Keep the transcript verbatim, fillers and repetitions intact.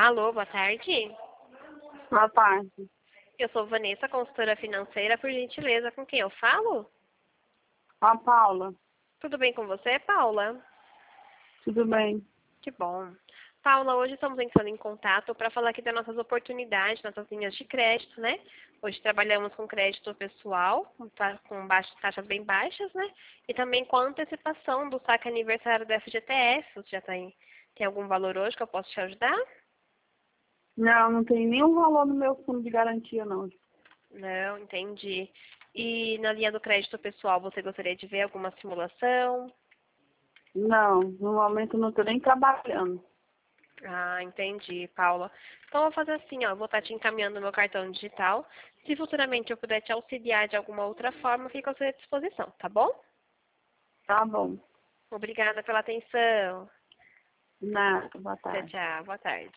Alô, boa tarde. Boa tarde. Eu sou Vanessa, consultora financeira, por gentileza, com quem eu falo? A Paula. Tudo bem com você, Paula? Tudo bem? Que bom. Paula, hoje estamos entrando em contato para falar aqui das nossas oportunidades, nossas linhas de crédito, né? Hoje trabalhamos com crédito pessoal, com ta- com baixas, taxas bem baixas, né? E também com a antecipação do saque aniversário da F G T S. Você já tem, tem algum valor hoje que eu posso te ajudar? Não, não tem nenhum valor no meu fundo de garantia, não. Não, entendi. E na linha do crédito pessoal, você gostaria de ver alguma simulação? Não, no momento eu não estou nem trabalhando. Ah, entendi, Paula. Então, eu vou fazer assim, ó, eu vou estar te encaminhando meu cartão digital. Se futuramente eu puder te auxiliar de alguma outra forma, fico à sua disposição, tá bom? Tá bom. Obrigada pela atenção. Nada, boa Tchau, tarde. tchau. Boa tarde.